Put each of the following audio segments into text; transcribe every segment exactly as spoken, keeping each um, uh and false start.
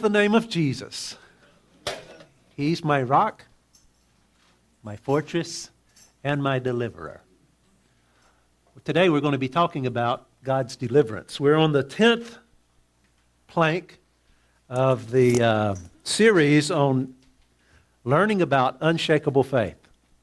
the name of Jesus. He's my rock, my fortress, and my deliverer. Today we're going to be talking about God's deliverance. We're on the tenth plank of the uh, series on learning about unshakable faith.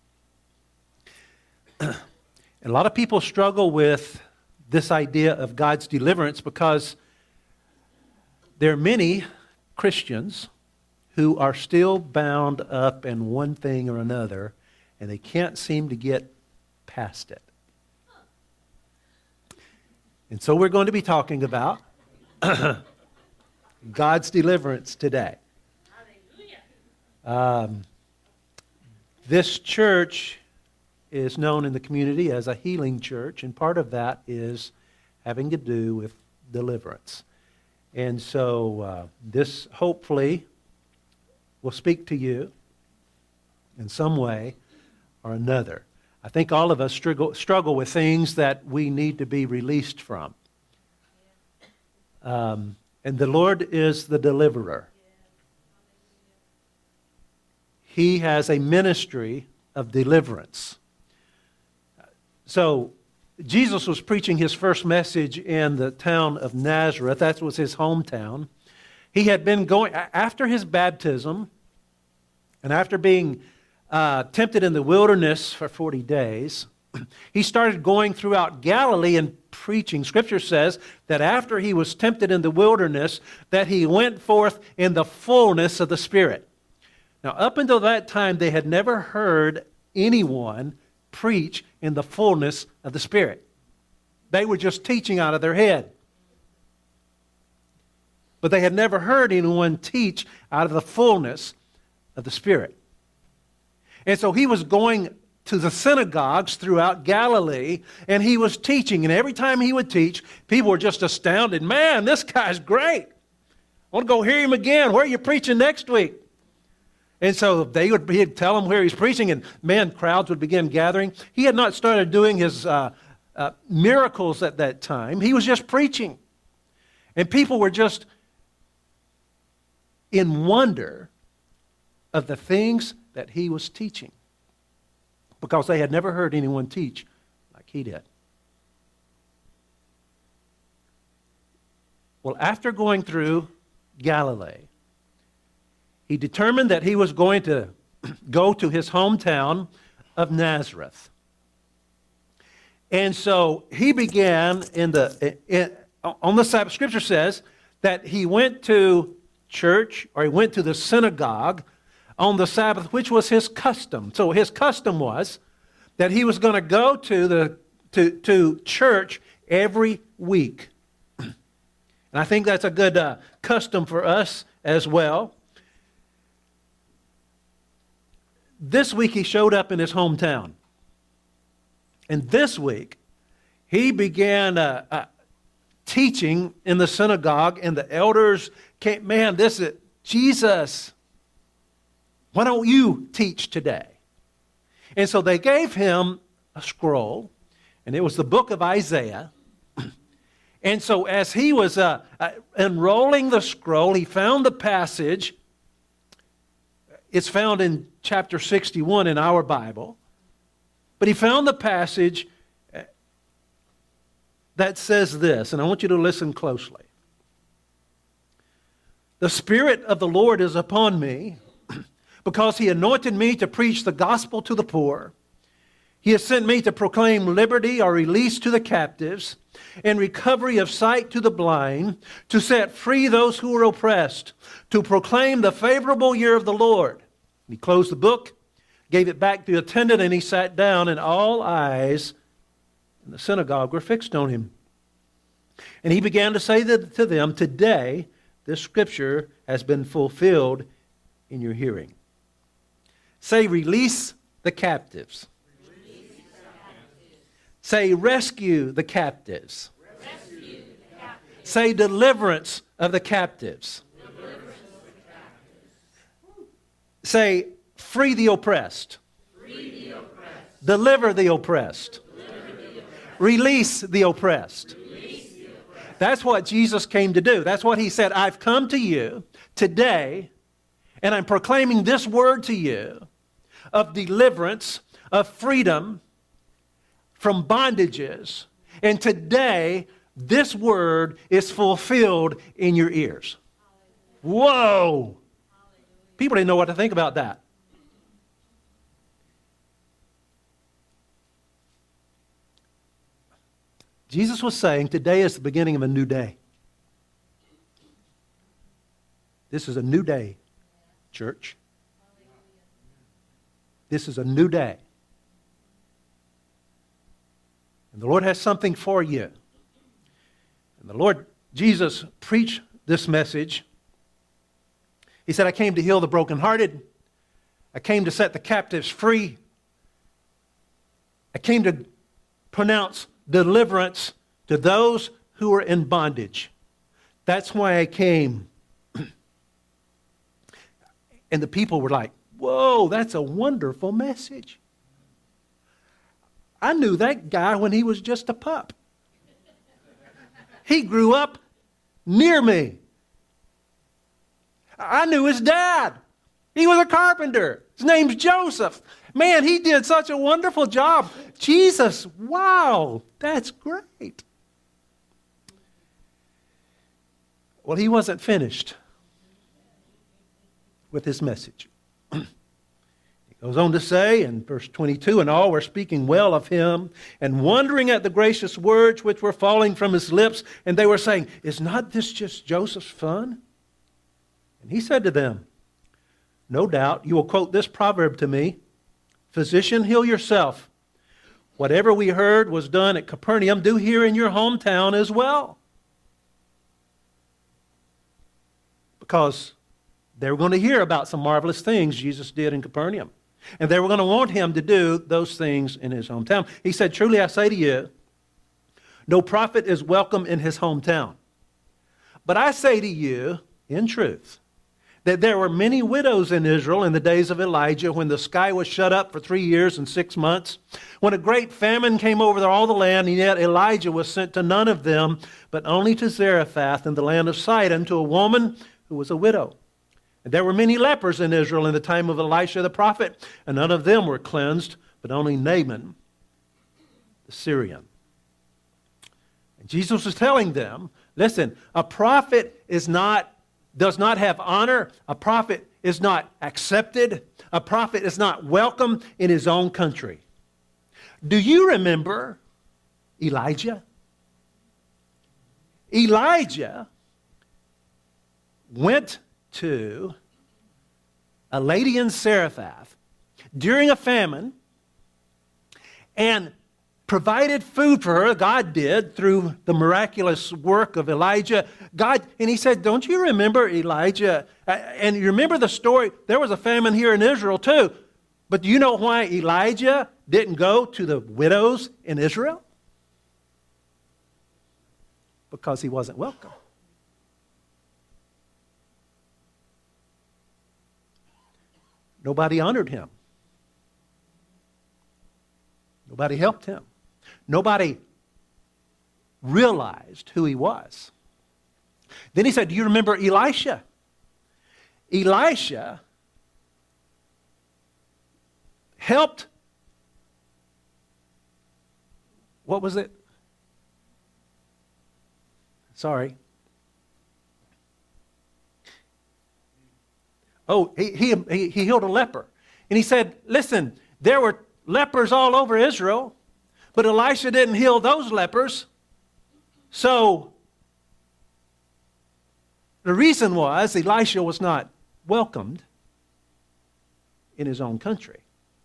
A lot of people struggle with this idea of God's deliverance because there are many Christians who are still bound up in one thing or another, and they can't seem to get past it. And so we're going to be talking about God's deliverance today. Um, this church is known in the community as a healing church, and part of that is having to do with deliverance. And so uh, this hopefully will speak to you in some way or another. I think all of us struggle, struggle with things that we need to be released from. Um, and the Lord is the deliverer. He has a ministry of deliverance. So Jesus was preaching his first message in the town of Nazareth. That was his hometown. He had been going, after his baptism, and after being uh, tempted in the wilderness for forty days, he started going throughout Galilee and preaching. Scripture says that after he was tempted in the wilderness, that he went forth in the fullness of the Spirit. Now, up until that time, they had never heard anyone preach in the fullness of the Spirit. They were just teaching out of their head. But they had never heard anyone teach out of the fullness of the Spirit. And so he was going to the synagogues throughout Galilee, and he was teaching. And every time he would teach, people were just astounded. Man, this guy's great. I want to go hear him again. Where are you preaching next week? And so they would he'd tell him where he's preaching, and man, crowds would begin gathering. He had not started doing his uh, uh, miracles at that time. He was just preaching. And people were just in wonder of the things that he was teaching, because they had never heard anyone teach like he did. Well, after going through Galilee, he determined that he was going to go to his hometown of Nazareth. And so he began in the in, on the Sabbath. Scripture says that he went to church, or he went to the synagogue on the Sabbath, which was his custom. So his custom was that he was going to go to the to to church every week. And I think that's a good uh, custom for us as well. This week he showed up in his hometown. And this week he began uh, uh, teaching in the synagogue, and the elders came, man, this is Jesus. Why don't you teach today? And so they gave him a scroll, and it was the book of Isaiah. And so as he was uh, uh, unrolling the scroll, he found the passage. It's found in chapter sixty-one in our Bible. But he found the passage that says this, and I want you to listen closely. The Spirit of the Lord is upon me, because he anointed me to preach the gospel to the poor. He has sent me to proclaim liberty or release to the captives, and recovery of sight to the blind, to set free those who are oppressed, to proclaim the favorable year of the Lord. He closed the book, gave it back to the attendant, and he sat down, and all eyes in the synagogue were fixed on him. And he began to say to them, today this scripture has been fulfilled in your hearing. Say, release the captives. Release the captives. Say, rescue the captives. Rescue the captives. Say, deliverance of the captives. Deliverance of the captives. Say, free the oppressed. Free the oppressed. Deliver the oppressed. Deliver the oppressed. Release the oppressed. Release the oppressed. That's what Jesus came to do. That's what he said. I've come to you today, and I'm proclaiming this word to you of deliverance, of freedom from bondages. And today, this word is fulfilled in your ears. Whoa! People didn't know what to think about that. Jesus was saying today is the beginning of a new day. This is a new day, church. This is a new day. And the Lord has something for you. And the Lord Jesus preached this message. He said, I came to heal the brokenhearted. I came to set the captives free. I came to pronounce deliverance to those who are in bondage. That's why I came. And the people were like, whoa, that's a wonderful message. I knew that guy when he was just a pup. He grew up near me. I knew his dad. He was a carpenter. His name's Joseph. Man, he did such a wonderful job. Jesus, wow, that's great. Well, he wasn't finished with his message. He goes on to say in verse twenty-two, and all were speaking well of him and wondering at the gracious words which were falling from his lips. And they were saying, is not this just Joseph's son? And he said to them, no doubt you will quote this proverb to me, physician, heal yourself. Whatever we heard was done at Capernaum, do here in your hometown as well. Because they were going to hear about some marvelous things Jesus did in Capernaum. And they were going to want him to do those things in his hometown. He said, truly I say to you, no prophet is welcome in his hometown. But I say to you, in truth, that there were many widows in Israel in the days of Elijah when the sky was shut up for three years and six months, when a great famine came over all the land, and yet Elijah was sent to none of them, but only to Zarephath in the land of Sidon, to a woman who was a widow. And there were many lepers in Israel in the time of Elisha the prophet, and none of them were cleansed, but only Naaman the Syrian. And Jesus was telling them, listen, a prophet is not does not have honor. A prophet is not accepted. A prophet is not welcome in his own country. Do you remember Elijah? Elijah went to a lady in Zarephath during a famine and provided food for her. God did through the miraculous work of Elijah. God, and he said, don't you remember Elijah? And you remember the story, there was a famine here in Israel too. But do you know why Elijah didn't go to the widows in Israel? Because he wasn't welcome. Nobody honored him. Nobody helped him. Nobody realized who he was. Then he said, do you remember Elisha? Elisha helped, what was it? Sorry. Oh, he, he, he healed a leper. And he said, listen, there were lepers all over Israel, but Elisha didn't heal those lepers. So the reason was Elisha was not welcomed in his own country.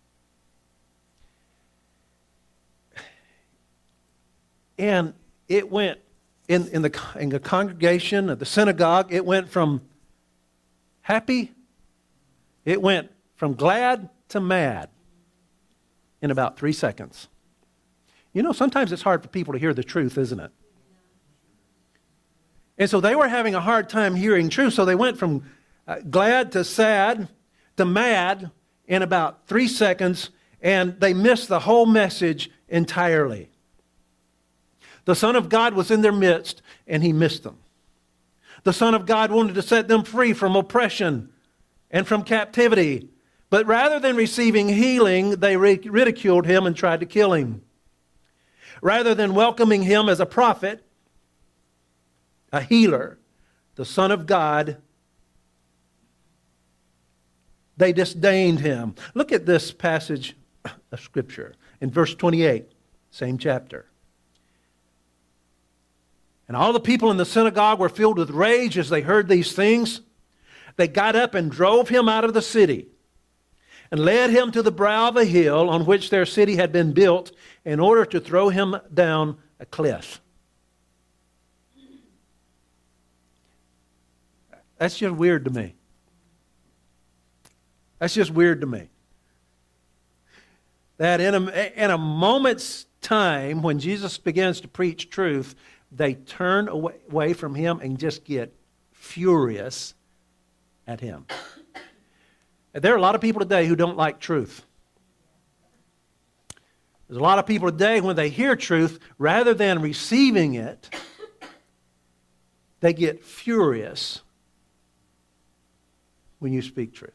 And it went in, in, the, in the congregation of the synagogue, it went from happy, it went from glad to mad in about three seconds. You know, sometimes it's hard for people to hear the truth, isn't it? And so they were having a hard time hearing truth, so they went from uh, glad to sad to mad in about three seconds, and they missed the whole message entirely. The Son of God was in their midst, and he missed them. The Son of God wanted to set them free from oppression and from captivity. But rather than receiving healing, they ridiculed him and tried to kill him. Rather than welcoming him as a prophet, a healer, the Son of God, they disdained him. Look at this passage of Scripture in verse twenty-eight, same chapter. And all the people in the synagogue were filled with rage as they heard these things. They got up and drove him out of the city and led him to the brow of a hill on which their city had been built in order to throw him down a cliff. That's just weird to me. That's just weird to me. That in a, in a moment's time, when Jesus begins to preach truth, they turn away, away from him and just get furious at him. There are a lot of people today who don't like truth. There's a lot of people today, when they hear truth, rather than receiving it, they get furious when you speak truth.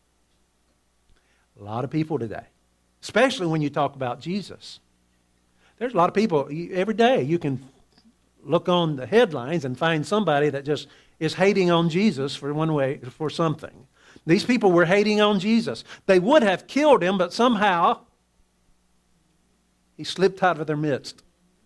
A lot of people today, especially when you talk about Jesus. There's a lot of people, every day you can look on the headlines and find somebody that just is hating on Jesus for one way, for something. These people were hating on Jesus. They would have killed him, but somehow he slipped out of their midst.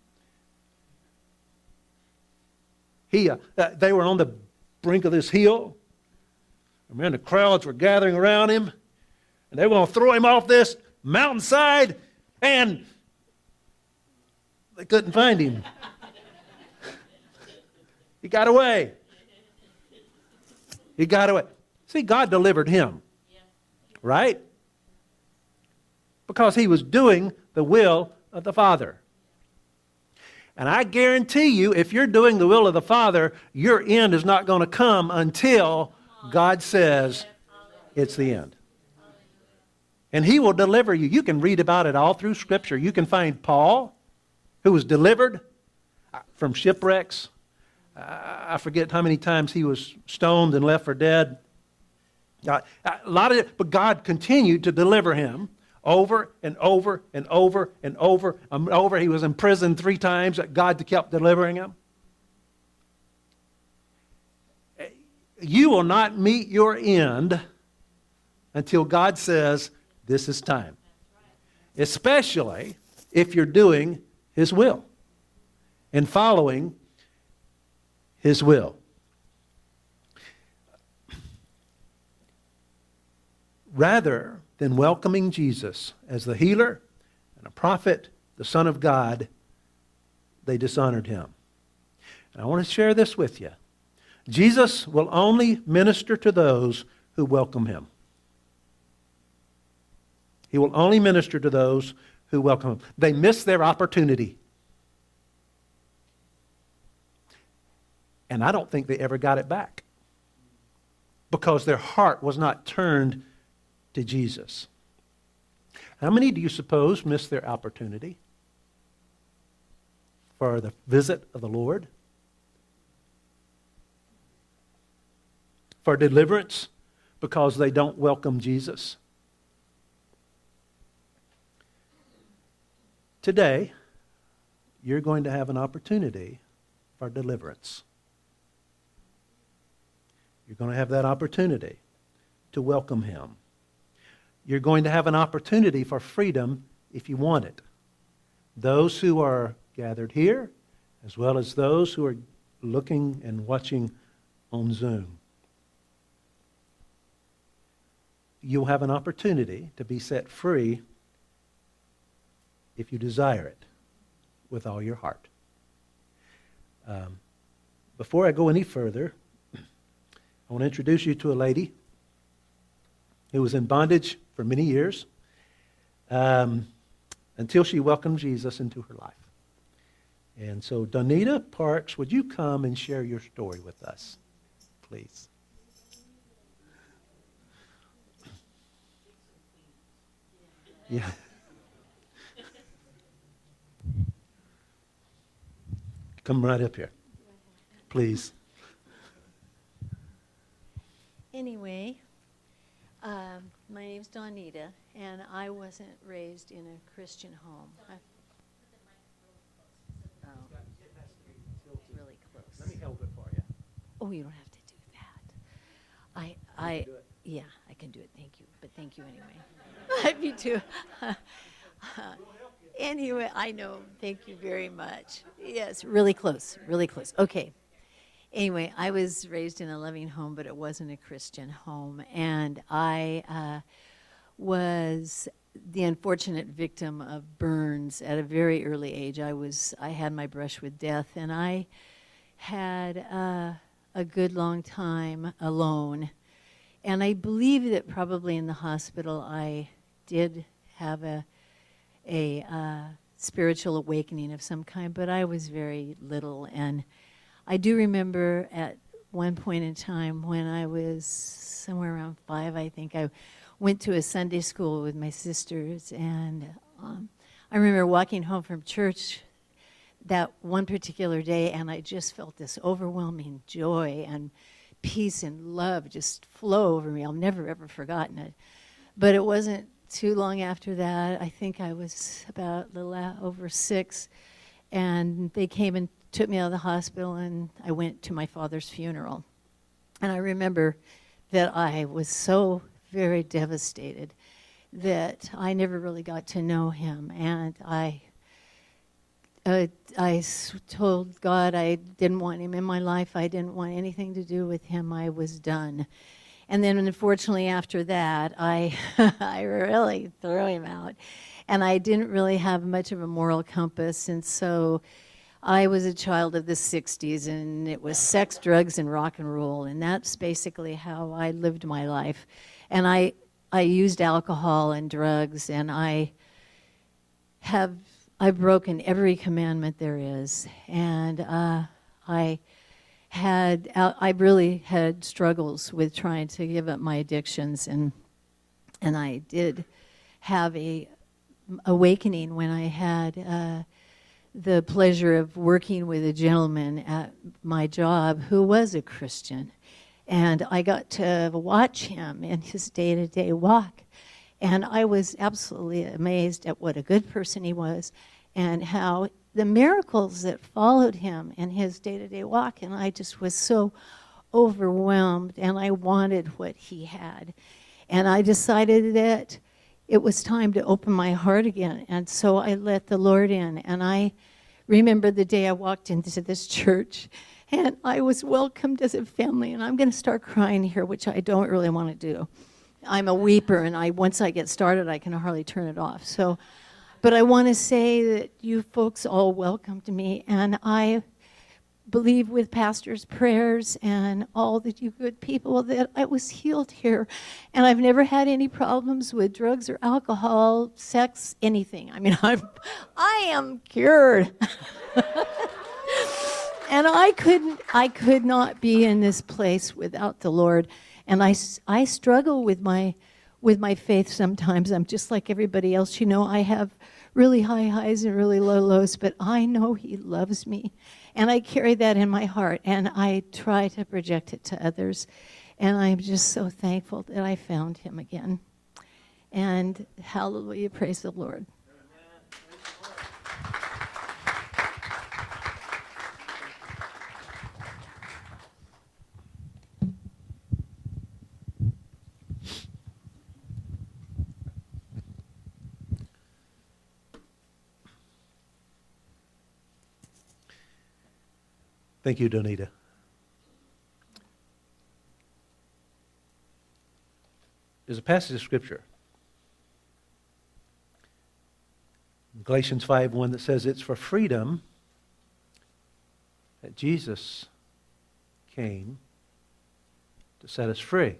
He, uh, they were on the brink of this hill. I mean, the crowds were gathering around him. And they were going to throw him off this mountainside, and they couldn't find him. He got away. He got away. See, God delivered him. Right? Because he was doing the will of the Father. And I guarantee you, if you're doing the will of the Father, your end is not going to come until God says it's the end. And he will deliver you. You can read about it all through Scripture. You can find Paul, who was delivered from shipwrecks. I forget how many times he was stoned and left for dead. A lot of it, but God continued to deliver him over and over and over and over and over. He was in prison three times. God kept delivering him. You will not meet your end until God says, this is time. Especially if you're doing his will and following his will. Rather than welcoming Jesus as the healer and a prophet, the Son of God, they dishonored him. And I want to share this with you. Jesus will only minister to those who welcome him. He will only minister to those who welcome him. They missed their opportunity. And I don't think they ever got it back. Because their heart was not turned to Jesus. How many do you suppose missed their opportunity for the visit of the Lord? For deliverance because they don't welcome Jesus? Today, you're going to have an opportunity for deliverance. You're going to have that opportunity to welcome him. You're going to have an opportunity for freedom if you want it. Those who are gathered here, as well as those who are looking and watching on Zoom. You'll have an opportunity to be set free if you desire it with all your heart. Um, before I go any further, I want to introduce you to a lady who was in bondage for many years um, until she welcomed Jesus into her life. And so, Donita Parks, would you come and share your story with us, please? Yeah. Come right up here, please. anyway, um, my name's Donita, and I wasn't raised in a Christian home. I, oh, really close. Let me hold it for you. Oh, you don't have to do that. I, I, yeah, I can do it. Thank you, but thank you anyway. Me too. Anyway, I know. Thank you very much. Yes, really close, really close. Okay. Anyway, I was raised in a loving home, but it wasn't a Christian home. And I uh, was the unfortunate victim of burns at a very early age. I was, I had my brush with death, and I had uh, a good long time alone. And I believe that probably in the hospital I did have a a uh, spiritual awakening of some kind, but I was very little. And I do remember at one point in time when I was somewhere around five, I think, I went to a Sunday school with my sisters, and um, I remember walking home from church that one particular day, and I just felt this overwhelming joy and peace and love just flow over me. I'll never, ever forgotten it. But it wasn't too long after that. I think I was about a little over six, and they came and took me out of the hospital, and I went to my father's funeral. And I remember that I was so very devastated that I never really got to know him. And I uh, I s- told God I didn't want him in my life. I didn't want anything to do with him. I was done. And then, unfortunately, after that, I I really threw him out. And I didn't really have much of a moral compass. And so I was a child of the sixties, and it was sex, drugs, and rock and roll. And that's basically how I lived my life. And I, I used alcohol and drugs, and I have I've broken every commandment there is. And uh, I... had I really had struggles with trying to give up my addictions, and and I did have a awakening when I had uh, the pleasure of working with a gentleman at my job who was a Christian, and I got to watch him in his day-to-day walk, and I was absolutely amazed at what a good person he was, and how the miracles that followed him in his day-to-day walk, and I just was so overwhelmed, and I wanted what he had. And I decided that it was time to open my heart again, and so I let the Lord in. And I remember the day I walked into this church, and I was welcomed as a family, and I'm going to start crying here, which I don't really want to do. I'm a weeper, and I once I get started, I can hardly turn it off. So. But I want to say that you folks all welcomed me, and I believe with pastors' prayers and all the you good people that I was healed here. And I've never had any problems with drugs or alcohol, sex, anything. I mean, I'm, I am cured. And I couldn't, I could not be in this place without the Lord. And I, I struggle with my with my faith sometimes. I'm just like everybody else. You know, I have really high highs and really low lows, but I know he loves me. And I carry that in my heart, and I try to project it to others. And I'm just so thankful that I found him again. And hallelujah, praise the Lord. Thank you, Donita. There's a passage of Scripture, Galatians five one, that says it's for freedom that Jesus came to set us free.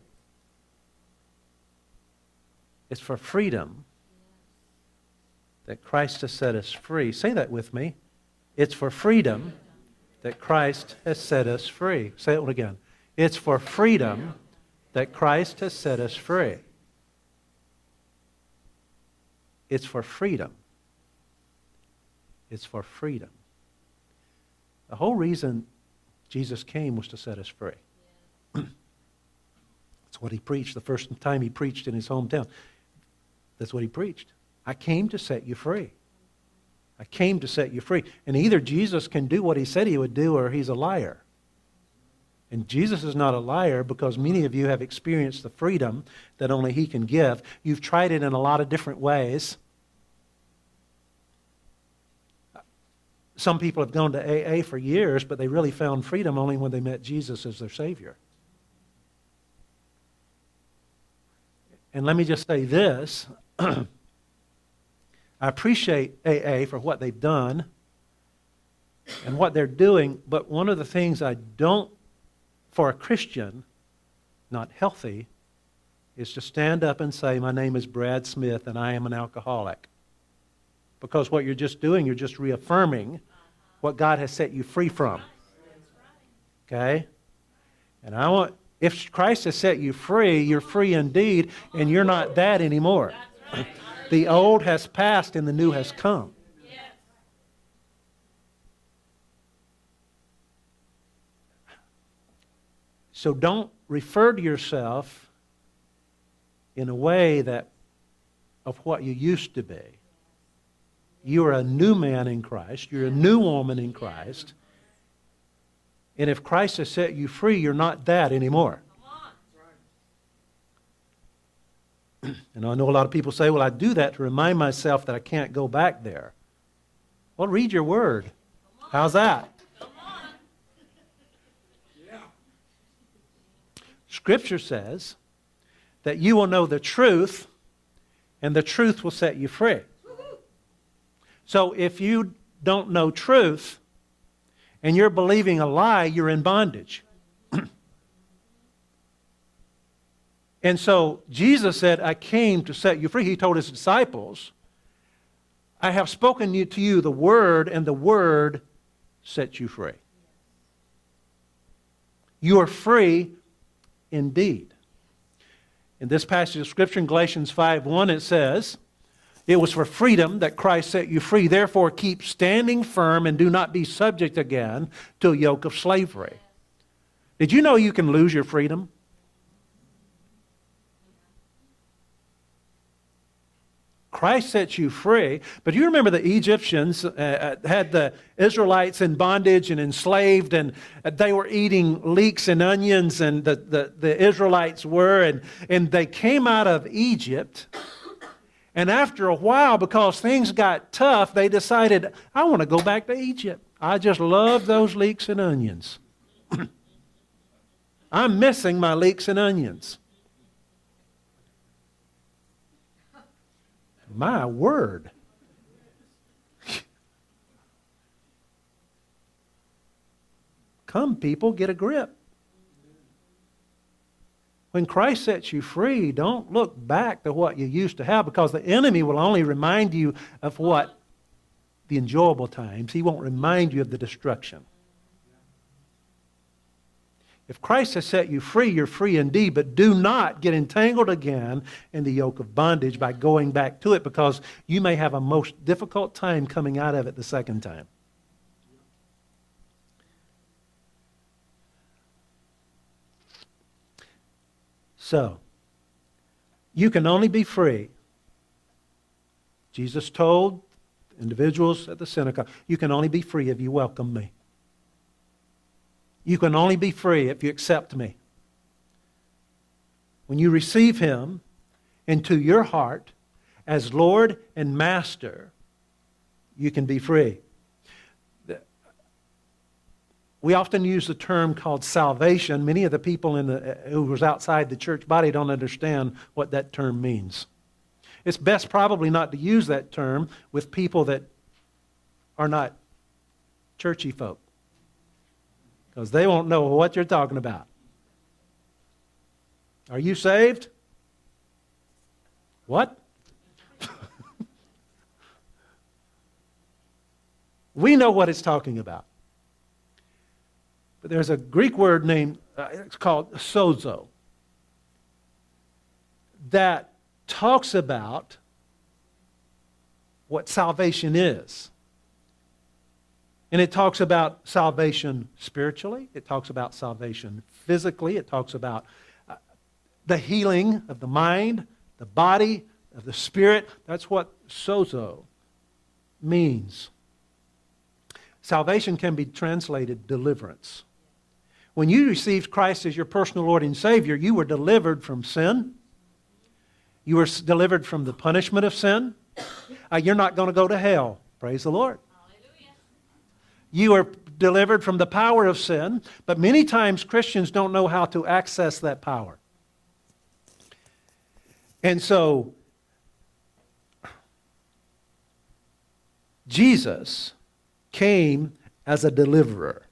It's for freedom that Christ has set us free. Say that with me. It's for freedom that Christ has set us free. Say it again. It's for freedom that Christ has set us free. It's for freedom. It's for freedom. The whole reason Jesus came was to set us free. That's what he preached the first time he preached in his hometown. That's what he preached. I came to set you free. I came to set you free. And either Jesus can do what he said he would do, or he's a liar. And Jesus is not a liar, because many of you have experienced the freedom that only he can give. You've tried it in a lot of different ways. Some people have gone to A A for years, but they really found freedom only when they met Jesus as their Savior. And let me just say this. I appreciate A A for what they've done and what they're doing, but one of the things I don't, for a Christian, not healthy, is to stand up and say, my name is Brad Smith and I am an alcoholic. Because what you're just doing, you're just reaffirming what God has set you free from. Okay? And I want, if Christ has set you free, you're free indeed, and you're not that anymore. The old has passed and the new has come. So don't refer to yourself in a way that of what you used to be. You are a new man in Christ. You're a new woman in Christ. And if Christ has set you free, you're not that anymore. And I know a lot of people say, well, I do that to remind myself that I can't go back there. Well, read your word. How's that? Scripture says that you will know the truth, and the truth will set you free. So if you don't know truth, and you're believing a lie, you're in bondage. And so Jesus said, I came to set you free. He told his disciples, I have spoken to you the word, and the word sets you free. You are free indeed. In this passage of Scripture in Galatians five one, it says, it was for freedom that Christ set you free. Therefore, keep standing firm and do not be subject again to a yoke of slavery. Did you know you can lose your freedom? Christ sets you free, but you remember the Egyptians uh, had the Israelites in bondage and enslaved, and they were eating leeks and onions, and the, the, the Israelites were, and, and they came out of Egypt, and after a while, because things got tough, they decided, I want to go back to Egypt. I just love those leeks and onions. I'm missing my leeks and onions. My word. Come, people, get a grip. When Christ sets you free, don't look back to what you used to have, because the enemy will only remind you of what? The enjoyable times. He won't remind you of the destruction. If Christ has set you free, you're free indeed, but do not get entangled again in the yoke of bondage by going back to it, because you may have a most difficult time coming out of it the second time. So, you can only be free. Jesus told individuals at the synagogue, you can only be free if you welcome me. You can only be free if you accept me. When you receive him into your heart as Lord and Master, you can be free. We often use the term called salvation. Many of the people in the, who was outside the church body don't understand what that term means. It's best probably not to use that term with people that are not churchy folk, because they won't know what you're talking about. Are you saved? What? We know what it's talking about. But there's a Greek word named, uh, it's called sozo, that talks about what salvation is. And it talks about salvation spiritually. It talks about salvation physically. It talks about... Uh, the healing of the mind, the body, of the spirit. That's what sozo means. Salvation can be translated deliverance. When you received Christ as your personal Lord and Savior, you were delivered from sin. You were delivered from the punishment of sin. Uh, you're not going to go to hell. Praise the Lord. Hallelujah. You are delivered from the power of sin, but many times Christians don't know how to access that power. And so, Jesus came as a deliverer.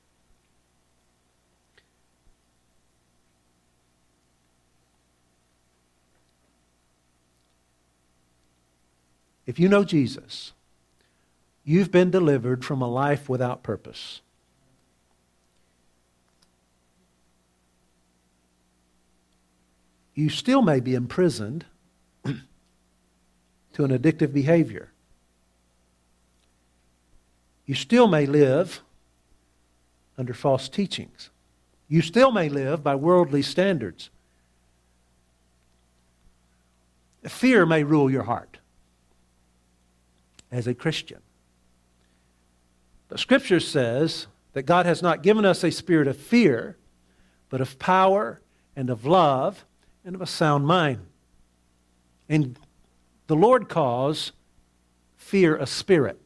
If you know Jesus, you've been delivered from a life without purpose. You still may be imprisoned to an addictive behavior. You still may live under false teachings. You still may live by worldly standards. Fear may rule your heart as a Christian. But Scripture says that God has not given us a spirit of fear, but of power and of love and of a sound mind. And the Lord calls fear a spirit.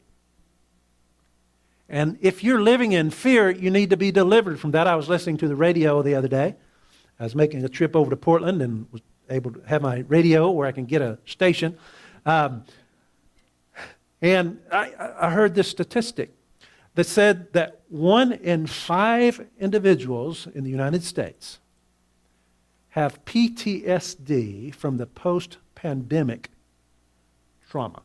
And if you're living in fear, you need to be delivered from that. I was listening to the radio the other day. I was making a trip over to Portland and was able to have my radio where I can get a station. Um, and I, I heard this statistic that said that one in five individuals in the United States have P T S D from the post-pandemic trauma.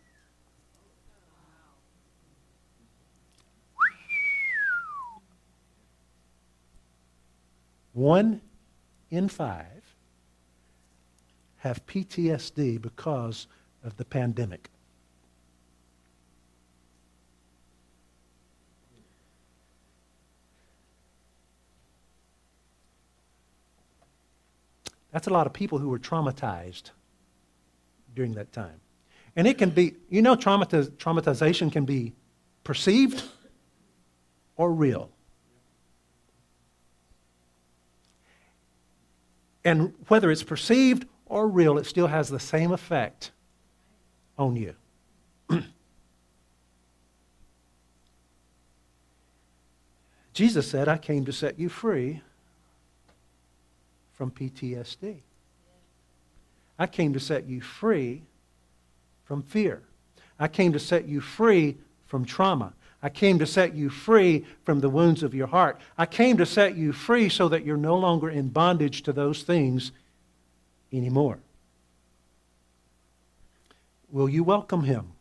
One in five have P T S D because of the pandemic. That's a lot of people who were traumatized during that time. And it can be, you know, traumatiz- traumatization can be perceived or real. And whether it's perceived or real, it still has the same effect on you. Jesus said, I came to set you free from P T S D. I came to set you free from fear. I came to set you free from trauma. I came to set you free from the wounds of your heart. I came to set you free so that you're no longer in bondage to those things anymore. Will you welcome Him?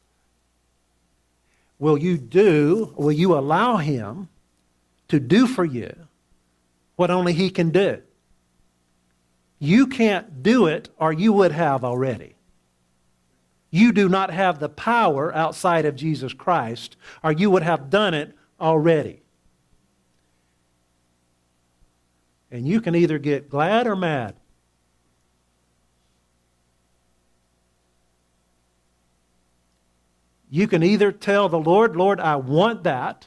Will you do, will you allow Him to do for you what only He can do? You can't do it, or you would have already. You do not have the power outside of Jesus Christ, or you would have done it already. And you can either get glad or mad. You can either tell the Lord, Lord, I want that,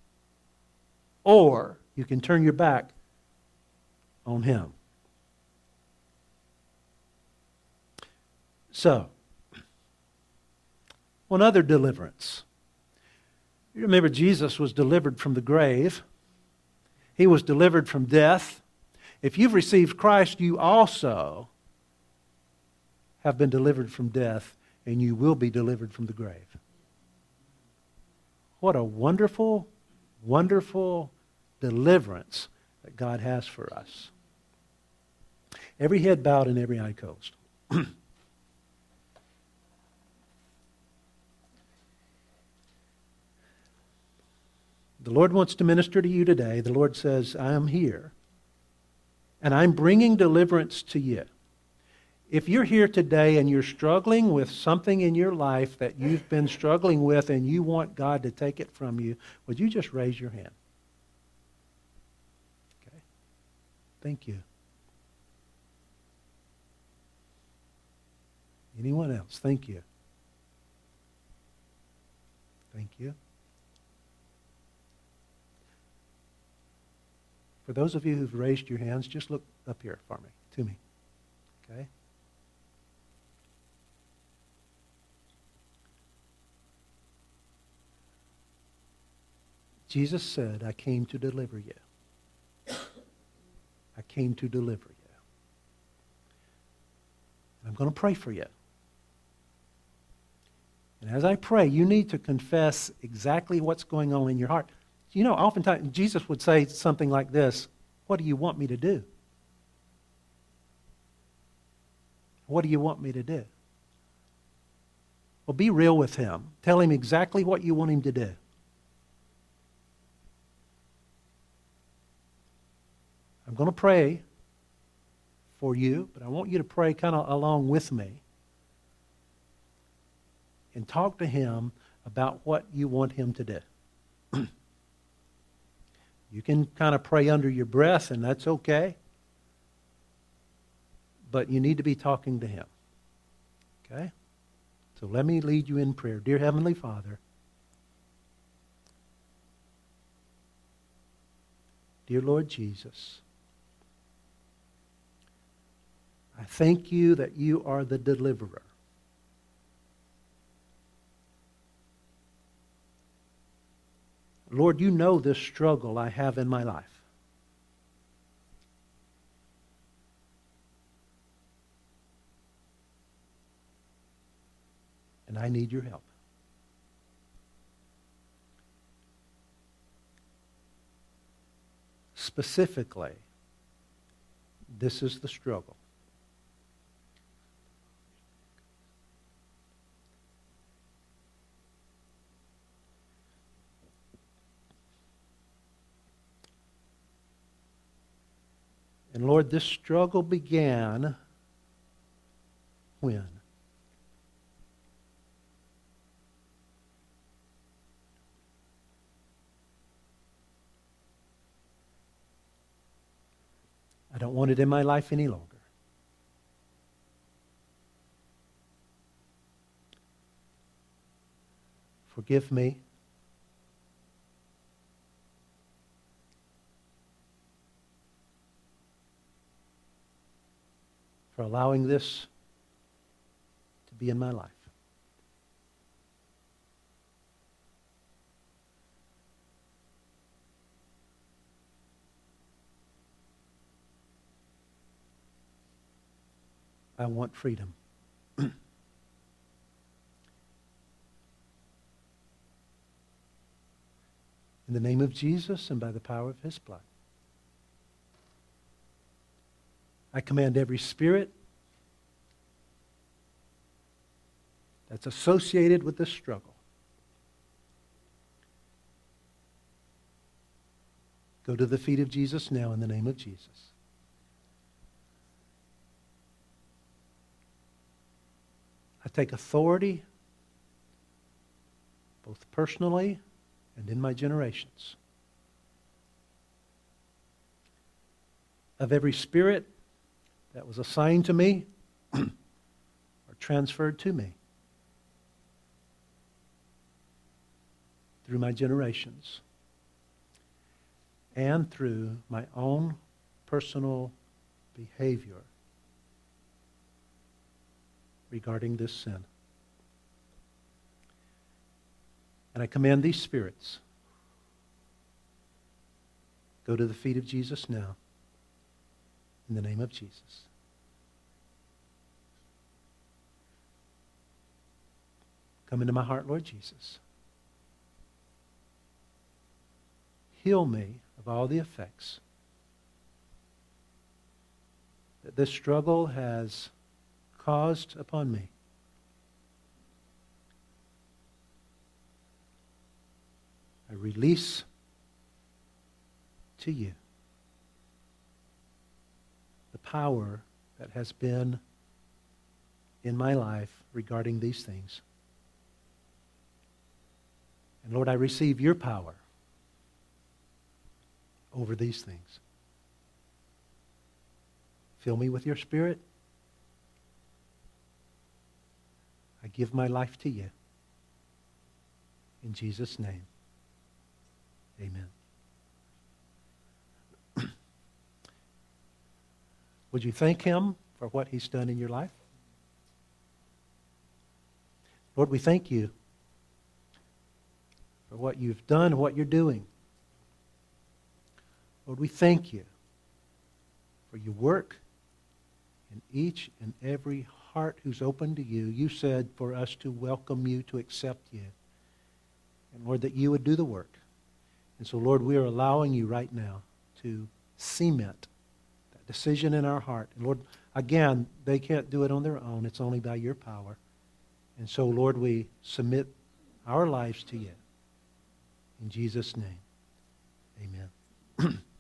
or you can turn your back on Him. So, one other deliverance. You remember Jesus was delivered from the grave. He was delivered from death. If you've received Christ, you also have been delivered from death, and you will be delivered from the grave. What a wonderful, wonderful deliverance that God has for us. Every head bowed and every eye closed. The Lord wants to minister to you today. The Lord says, I am here, and I'm bringing deliverance to you. If you're here today and you're struggling with something in your life that you've been struggling with and you want God to take it from you, would you just raise your hand? Okay. Thank you. Anyone else? Thank you. Thank you. For those of you who've raised your hands, just look up here for me, to me. Okay? Jesus said, I came to deliver you. I came to deliver you. And I'm going to pray for you. And as I pray, you need to confess exactly what's going on in your heart. You know, oftentimes Jesus would say something like this, what do you want me to do? What do you want me to do? Well, be real with him. Tell him exactly what you want him to do. I'm going to pray for you, but I want you to pray kind of along with me and talk to him about what you want him to do. You can kind of pray under your breath, and that's okay. But you need to be talking to him. Okay? So let me lead you in prayer. Dear Heavenly Father, dear Lord Jesus, I thank you that you are the deliverer. Lord, you know this struggle I have in my life. And I need your help. Specifically, this is the struggle. And Lord, this struggle began when? I don't want it in my life any longer. Forgive me. For allowing this to be in my life. I want freedom. In the name of Jesus and by the power of his blood. I command every spirit that's associated with this struggle, go to the feet of Jesus now in the name of Jesus. I take authority, both personally and in my generations, of every spirit that was assigned to me or transferred to me through my generations and through my own personal behavior regarding this sin. And I command these spirits, go to the feet of Jesus now. In the name of Jesus. Come into my heart, Lord Jesus. Heal me of all the effects that this struggle has caused upon me. I release to you the power that has been in my life regarding these things. And Lord, I receive your power over these things. Fill me with your Spirit. give my life to you. In Jesus' name, amen. Would you thank him for what he's done in your life? Lord, we thank you for what you've done, what you're doing. Lord, we thank you for your work in each and every heart who's open to you. You said for us to welcome you, to accept you. And Lord, that you would do the work. And so, Lord, we are allowing you right now to cement that decision in our heart. And Lord, again, they can't do it on their own. It's only by your power. And so, Lord, we submit our lives to you. In Jesus' name, amen.